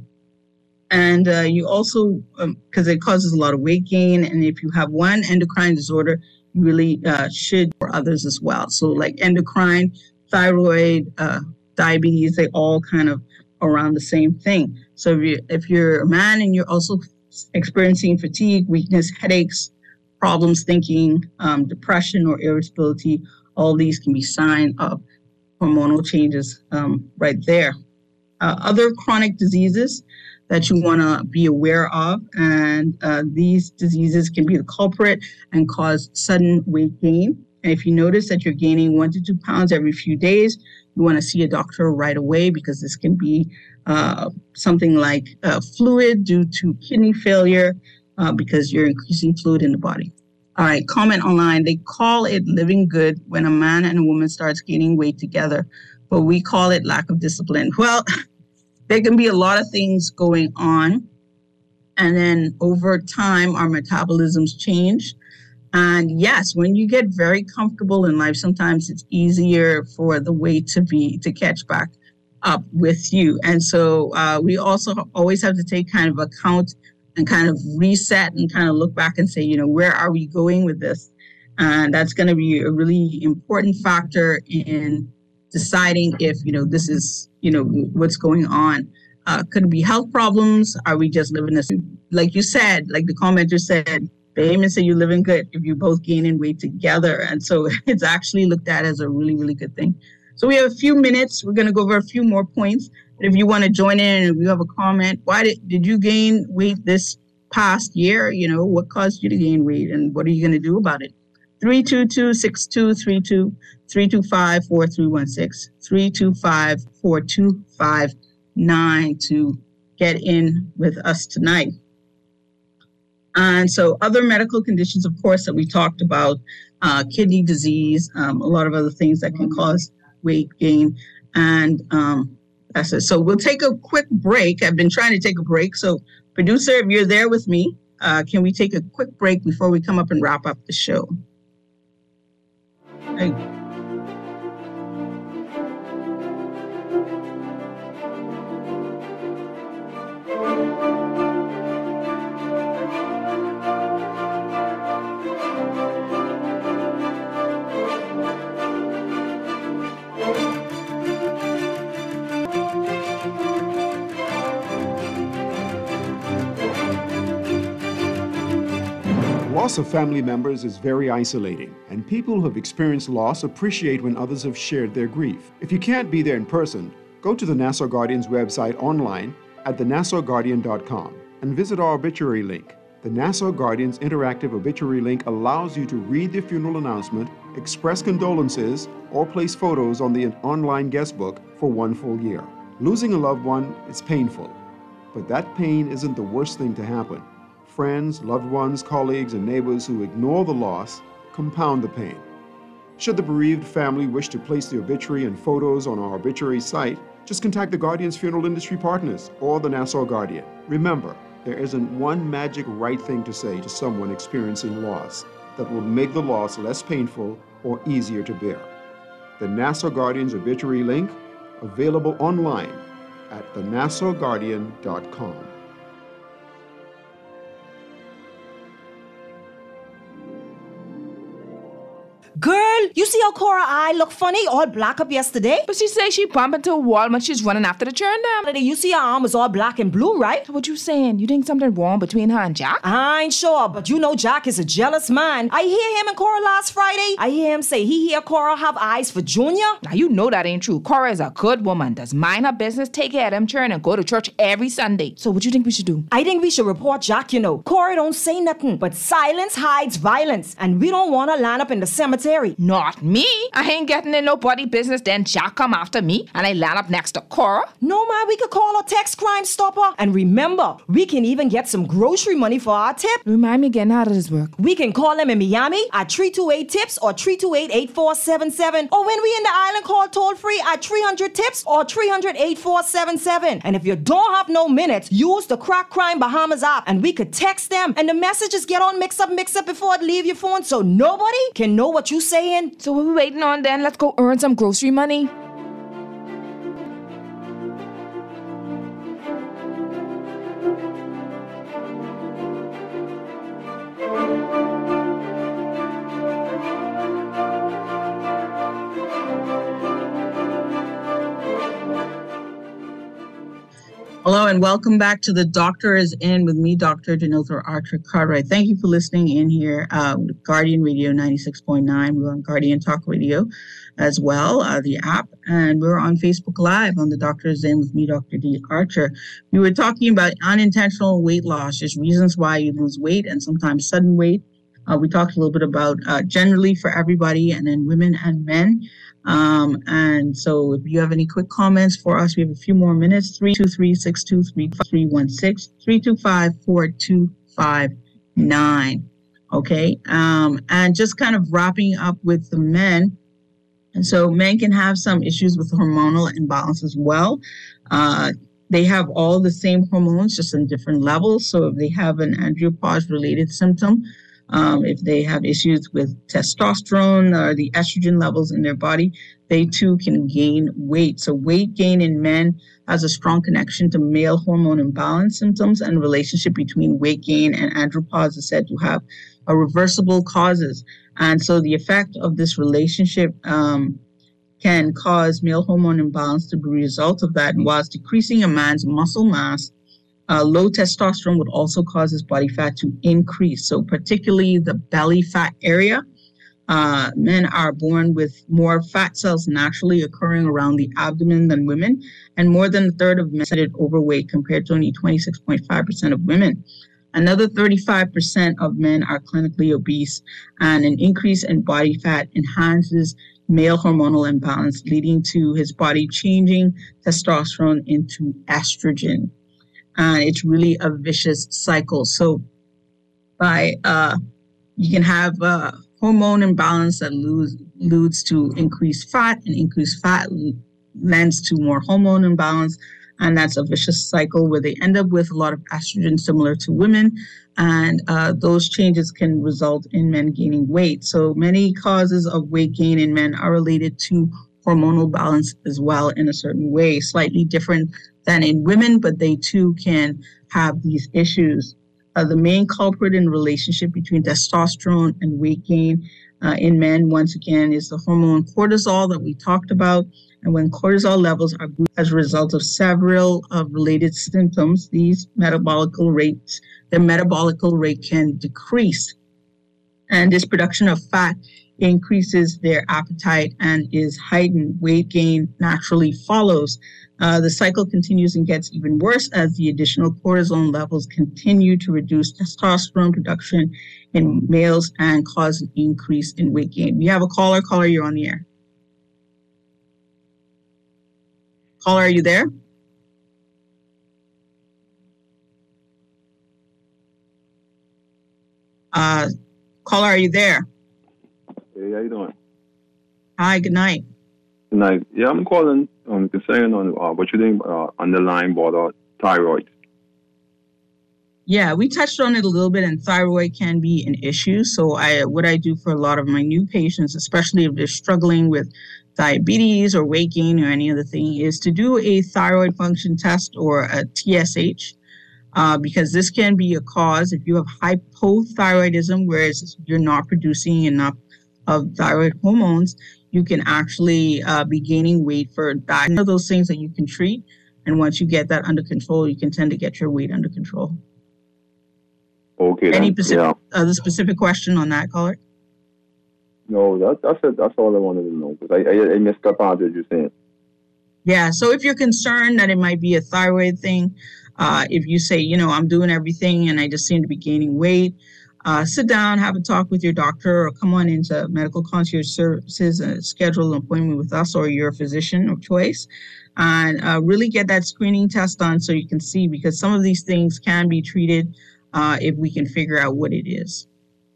and uh, you also, because um, it causes a lot of weight gain, and if you have one endocrine disorder, you really uh, should for others as well. So like endocrine, thyroid, uh, diabetes, they all kind of around the same thing. So if, you, if you're a man and you're also experiencing fatigue, weakness, headaches, problems thinking, um, depression or irritability, all these can be signs of hormonal changes um, right there. Uh, other chronic diseases that you want to be aware of, and uh, these diseases can be the culprit and cause sudden weight gain. And if you notice that you're gaining one to two pounds every few days, you want to see a doctor right away, because this can be uh, something like uh, fluid due to kidney failure, uh, because you're increasing fluid in the body. All right, comment online. They call it living good when a man and a woman starts gaining weight together, but we call it lack of discipline. Well, there can be a lot of things going on, and then over time, our metabolisms change. And yes, when you get very comfortable in life, sometimes it's easier for the weight to be to catch back up with you. And so uh, we also always have to take kind of account and kind of reset and kind of look back and say, you know, where are we going with this? And that's going to be a really important factor in deciding if, you know, this is, you know, what's going on. Uh, could it be health problems? Are we just living this, like you said, like the commenter said, Bahamians say you're living good if you're both gaining weight together. And so it's actually looked at as a really, really good thing. So we have a few minutes. We're going to go over a few more points. If you want to join in and if you have a comment, why did, did you gain weight this past year? You know, what caused you to gain weight and what are you going to do about it? three two two, six two three two, three two five, four three one six, three two five, four two five nine to get in with us tonight. And so other medical conditions, of course, that we talked about, uh, kidney disease, um, a lot of other things that can cause weight gain. And um, that's it. So we'll take a quick break. I've been trying to take a break. So producer, if you're there with me, uh, can we take a quick break before we come up and wrap up the show? Hey. Loss of family members is very isolating, and people who have experienced loss appreciate when others have shared their grief. If you can't be there in person, go to the Nassau Guardian's website online at the nassau guardian dot com and visit our obituary link. The Nassau Guardian's interactive obituary link allows you to read the funeral announcement, express condolences, or place photos on the online guest book for one full year. Losing a loved one is painful, but that pain isn't the worst thing to happen. Friends, loved ones, colleagues, and neighbors who ignore the loss compound the pain. Should the bereaved family wish to place the obituary and photos on our obituary site, just contact the Guardian's funeral industry partners or the Nassau Guardian. Remember, there isn't one magic right thing to say to someone experiencing loss that will make the loss less painful or easier to bear. The Nassau Guardian's obituary link, available online at the nassau guardian dot com. Girl, you see how Cora eye look funny, all black up yesterday? But she say she bumped into a wall when she's running after the churn down. You see her arm was all black and blue, right? So what you saying? You think something wrong between her and Jack? I ain't sure, but you know Jack is a jealous man. I hear him and Cora last Friday. I hear him say he hear Cora have eyes for Junior. Now you know that ain't true. Cora is a good woman, does mind her business, take care of them churn, and go to church every Sunday. So what you think we should do? I think we should report Jack, you know. Cora don't say nothing, but silence hides violence, and we don't want to line up in the cemetery. Not me. I ain't getting in nobody business. Then Jack come after me and I land up next to Cora. No, man, we could call a text Crime Stopper. And remember, we can even get some grocery money for our tip. Remind me again, how does this work? We can call them in Miami at three two eight TIPS or three two eight, eight four seven seven. Or when we in the island, call toll free at three hundred TIPS or three hundred, eight four seven seven. And if you don't have no minutes, use the Crack Crime Bahamas app and we could text them and the messages get on mix up, mix up before it leave your phone so nobody can know what you saying. So what we waiting on then? Let's go earn some grocery money. Hello and welcome back to The Doctor is In with me, Doctor Denother Archer Cartwright. Thank you for listening in here uh, with Guardian Radio ninety-six point nine. We're on Guardian Talk Radio as well, uh, the app, and we're on Facebook Live on The Doctor is In with me, Doctor D. Archer. We were talking about unintentional weight loss, just reasons why you lose weight and sometimes sudden weight. Uh, we talked a little bit about uh, generally for everybody and then women and men. Um, and so if you have any quick comments for us, we have a few more minutes. three two three, six two three, three one six, three two five, four two five nine. Okay. Um, and just kind of wrapping up with the men. And so men can have some issues with hormonal imbalance as well. Uh, they have all the same hormones, just in different levels. So if they have an andropause-related symptom, Um, if they have issues with testosterone or the estrogen levels in their body, they too can gain weight. So weight gain in men has a strong connection to male hormone imbalance symptoms, and relationship between weight gain and andropause is said to have a reversible causes. And so the effect of this relationship um, can cause male hormone imbalance to be a result of that. And whilst decreasing a man's muscle mass, Uh, low testosterone would also cause his body fat to increase. So particularly the belly fat area Uh, men are born with more fat cells naturally occurring around the abdomen than women, and more than a third of men are considered overweight compared to only twenty-six point five percent of women. Another thirty-five percent of men are clinically obese, and an increase in body fat enhances male hormonal imbalance, leading to his body changing testosterone into estrogen. And uh, it's really a vicious cycle. So by uh, you can have uh, hormone imbalance that leads, leads to increased fat, and increased fat lends to more hormone imbalance. And that's a vicious cycle where they end up with a lot of estrogen similar to women. And uh, those changes can result in men gaining weight. So many causes of weight gain in men are related to hormonal balance as well in a certain way, slightly different than in women, but they too can have these issues. Uh, the main culprit in relationship between testosterone and weight gain uh, in men, once again, is the hormone cortisol that we talked about. And when cortisol levels are boosted as a result of several uh, related symptoms, these metabolic rates, their metabolic rate can decrease. And this production of fat increases their appetite and is heightened. Weight gain naturally follows. Uh, the cycle continues and gets even worse as the additional cortisol levels continue to reduce testosterone production in males and cause an increase in weight gain. We have a caller. Caller, you're on the air. Caller, are you there? Uh, caller, are you there? Hey, how you doing? Hi, good night. Good night. Yeah, I'm calling um, concerning on uh, what you think uh, underlying border thyroid. Yeah, we touched on it a little bit, and thyroid can be an issue. So I, what I do for a lot of my new patients, especially if they're struggling with diabetes or weight gain or any other thing, is to do a thyroid function test or a T S H, uh, because this can be a cause. If you have hypothyroidism, whereas you're not producing enough of thyroid hormones, you can actually uh, be gaining weight for that. One of those things that you can treat, and once you get that under control, you can tend to get your weight under control. Okay. Any then, specific, yeah. other specific question on that, caller? No, that, that's it. That's all I wanted to know, because I, I, I missed that part that you're saying. Yeah, so if you're concerned that it might be a thyroid thing, uh, if you say, you know, I'm doing everything and I just seem to be gaining weight, uh, sit down, have a talk with your doctor, or come on into medical concierge services and schedule an appointment with us or your physician of choice, and uh, really get that screening test done so you can see, because some of these things can be treated uh, if we can figure out what it is.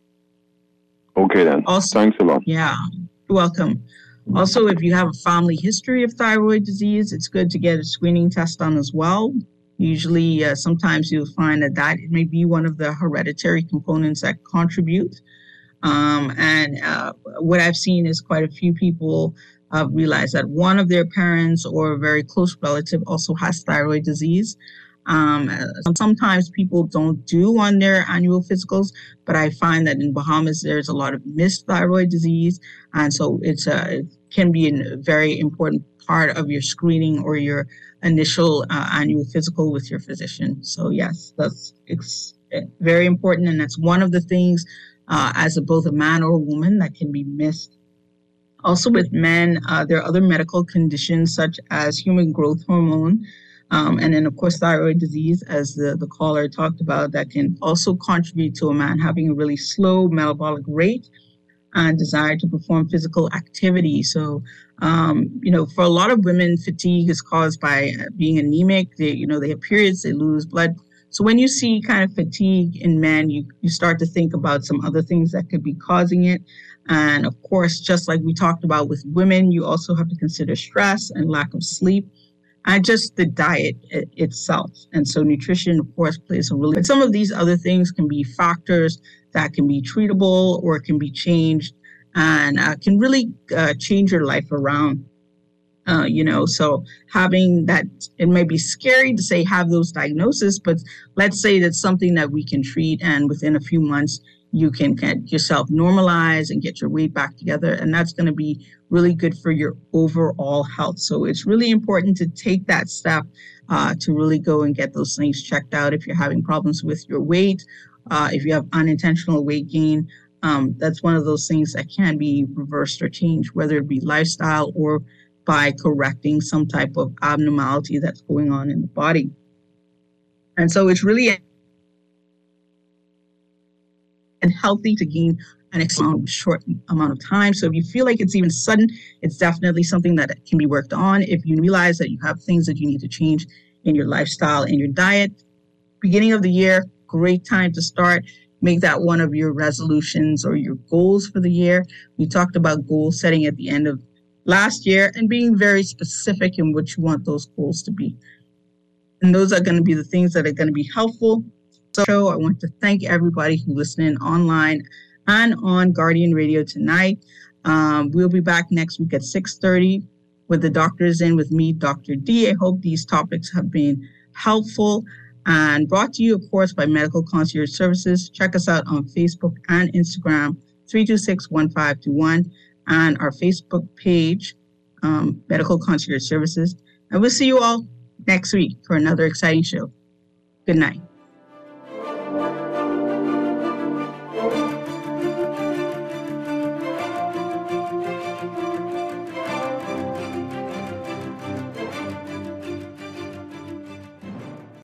Okay, then. Also, thanks a lot. Yeah, you're welcome. Also, if you have a family history of thyroid disease, it's good to get a screening test done as well. Usually, uh, sometimes you'll find that that may be one of the hereditary components that contribute. Um, and uh, what I've seen is quite a few people uh, realize that one of their parents or a very close relative also has thyroid disease. Um, sometimes people don't do on their annual physicals, but I find that in Bahamas, there's a lot of missed thyroid disease. And so it's a, it can be a very important part of your screening or your initial uh, annual physical with your physician. So yes, that's it's very important. And that's one of the things uh, as a, both a man or a woman that can be missed. Also with men, uh, there are other medical conditions such as human growth hormone. Um, and then, of course, thyroid disease, as the, the caller talked about, that can also contribute to a man having a really slow metabolic rate and desire to perform physical activity. So, um, you know, for a lot of women, fatigue is caused by being anemic. They, you know, they have periods, they lose blood. So when you see kind of fatigue in men, you, you start to think about some other things that could be causing it. And of course, just like we talked about with women, you also have to consider stress and lack of sleep. And just the diet it, itself. And so nutrition, of course, plays a really, but some of these other things can be factors that can be treatable or can be changed and uh, can really uh, change your life around. Uh, you know, so having that, it may be scary to say have those diagnoses, but let's say that's something that we can treat, and within a few months, you can get yourself normalized and get your weight back together. And that's going to be really good for your overall health. So it's really important to take that step uh, to really go and get those things checked out. If you're having problems with your weight, uh, if you have unintentional weight gain, Um, that's one of those things that can be reversed or changed, whether it be lifestyle or by correcting some type of abnormality that's going on in the body. And so it's really and healthy to gain an extremely short amount of time. So if you feel like it's even sudden, it's definitely something that can be worked on. If you realize that you have things that you need to change in your lifestyle and your diet, beginning of the year, great time to start. Make that one of your resolutions or your goals for the year. We talked about goal setting at the end of last year and being very specific in what you want those goals to be. And those are going to be the things that are going to be helpful. So I want to thank everybody who listened in online and on Guardian Radio tonight. Um, we'll be back next week at six thirty with the Doctors In with me, Doctor D. I hope these topics have been helpful and brought to you, of course, by Medical Concierge Services. Check us out on Facebook and Instagram, three two six, one five two one, and our Facebook page, um, Medical Concierge Services. And we'll see you all next week for another exciting show. Good night.